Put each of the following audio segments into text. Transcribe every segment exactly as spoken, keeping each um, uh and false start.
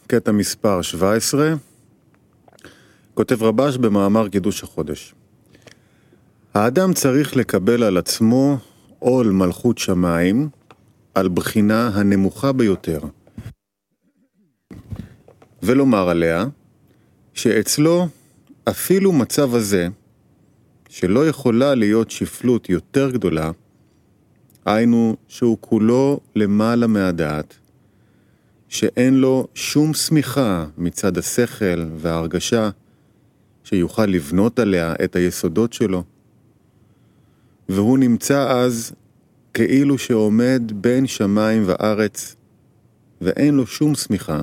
קטע מספר שבע עשרה, כותב רבש במאמר קידוש החודש. האדם צריך לקבל על עצמו עול מלכות שמיים על בחינה הנמוכה ביותר, ולומר עליה שאצלו אפילו מצב הזה, שלא יכולה להיות שפלות יותר גדולה, היינו שהוא כולו למעלה מהדעת, שאין לו שום סמיכה מצד השכל וההרגשה שיוכל לבנות עליה את היסודות שלו, והוא נמצא אז כאילו שעומד בין שמיים וארץ, ואין לו שום סמיכה,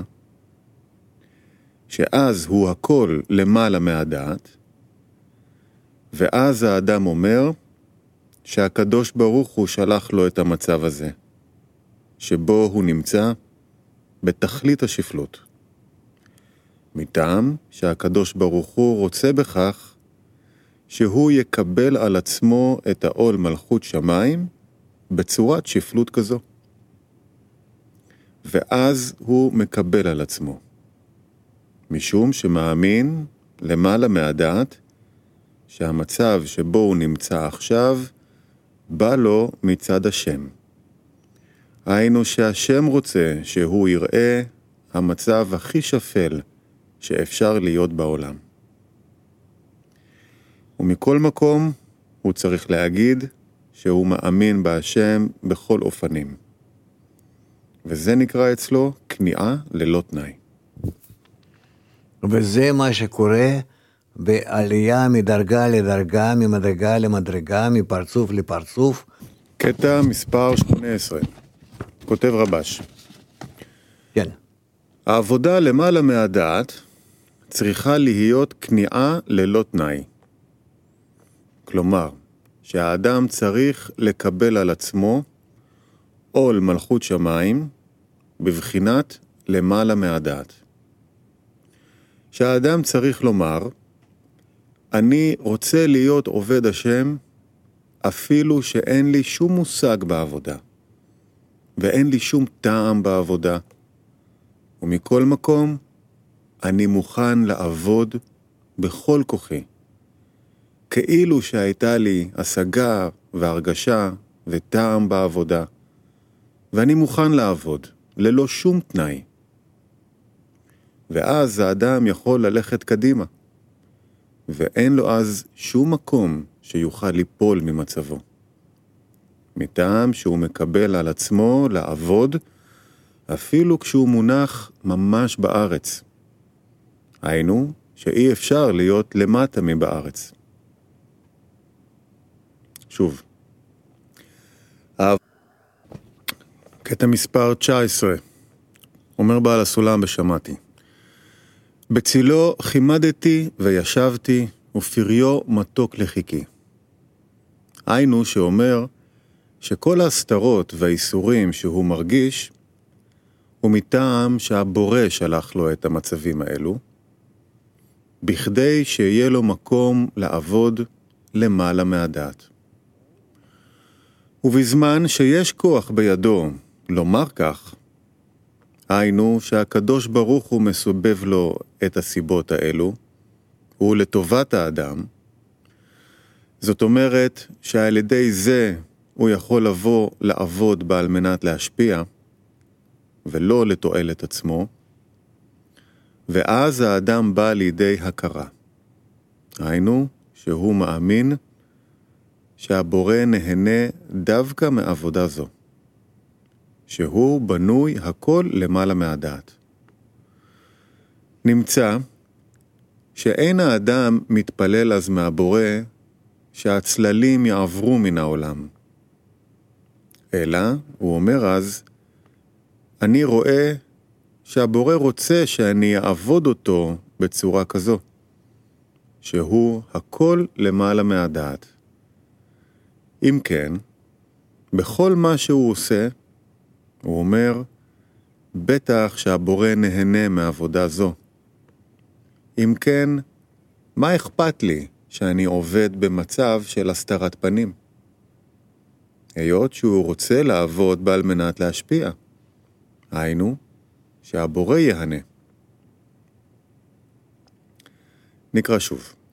שאז הוא הכל למעלה מהדעת, ואז האדם אומר שהקדוש ברוך הוא שלח לו את המצב הזה, שבו הוא נמצא בתכלית השפלות. מטעם שהקדוש ברוך הוא רוצה בכך שהוא יקבל על עצמו את העול מלכות שמיים בצורת שפלות כזו. ואז הוא מקבל על עצמו. משום שמאמין למעלה מהדעת שהמצב שבו הוא נמצא עכשיו בא לו מצד השם. היינו שהשם רוצה שהוא יראה המצב הכי שפל שאפשר להיות בעולם. ומכל מקום הוא צריך להגיד שהוא מאמין בהשם בכל אופנים. וזה נקרא אצלו כניעה ללא תנאי. וזה מה שקורה בעלייה מדרגה לדרגה, ממדרגה למדרגה, מפרצוף לפרצוף. קטע מספר שמונה עשרה, כותב רבש. כן. העבודה למעלה מהדעת צריכה להיות כניעה ללא תנאי. כלומר, שהאדם צריך לקבל על עצמו עול מלכות שמיים בבחינת למעלה מהדעת. שהאדם צריך לומר, אני רוצה להיות עובד השם אפילו שאין לי שום מושג בעבודה, ואין לי שום טעם בעבודה, ומכל מקום אני מוכן לעבוד בכל כוחי, כאילו שהייתה לי השגה והרגשה וטעם בעבודה, ואני מוכן לעבוד ללא שום תנאי. ואז האדם יכול ללכת קדימה, ואין לו אז שום מקום שיוכל ליפול ממצבו. מטעם שהוא מקבל על עצמו לעבוד, אפילו כשהוא מונח ממש בארץ. היינו שאי אפשר להיות למטה מבארץ. שוב. קטע מספר תשע עשרה, אומר בעל הסולם בשמעתי. בצילו חימדתי וישבתי, ופריו מתוק לחיקי. היינו שאומר שכל ההסתרות והאיסורים שהוא מרגיש, הוא מטעם שהבורא שלח לו את המצבים האלו, בכדי שיהיה לו מקום לעבוד למעלה מהדעת. ובזמן שיש כוח בידו לומר כך, היינו שהקדוש ברוך הוא מסובב לו את הסיבות האלו, הוא לטובת האדם. זאת אומרת שעל ידי זה הוא יכול לבוא לעבוד בה על מנת להשפיע, ולא לתועלת עצמו, ואז האדם בא לידי הכרה. היינו שהוא מאמין שהבורא נהנה דווקא מעבודה זו, שהוא בנוי הכל למעלה מהדעת. נמצא שאין האדם מתפלל אז מהבורא שהצללים יעברו מן העולם. אלא, הוא אומר אז, אני רואה שהבורא רוצה שאני אעבוד אותו בצורה כזו, שהוא הכל למעלה מהדעת. אם כן, בכל מה שהוא עושה, הוא אומר, בטח שהבורא נהנה מעבודה זו. אם כן, מה אכפת לי שאני עובד במצב של הסתרת פנים? היות שהוא רוצה לעבוד בעל מנת להשפיע. היינו, שהבורא יהנה. נקרא שוב.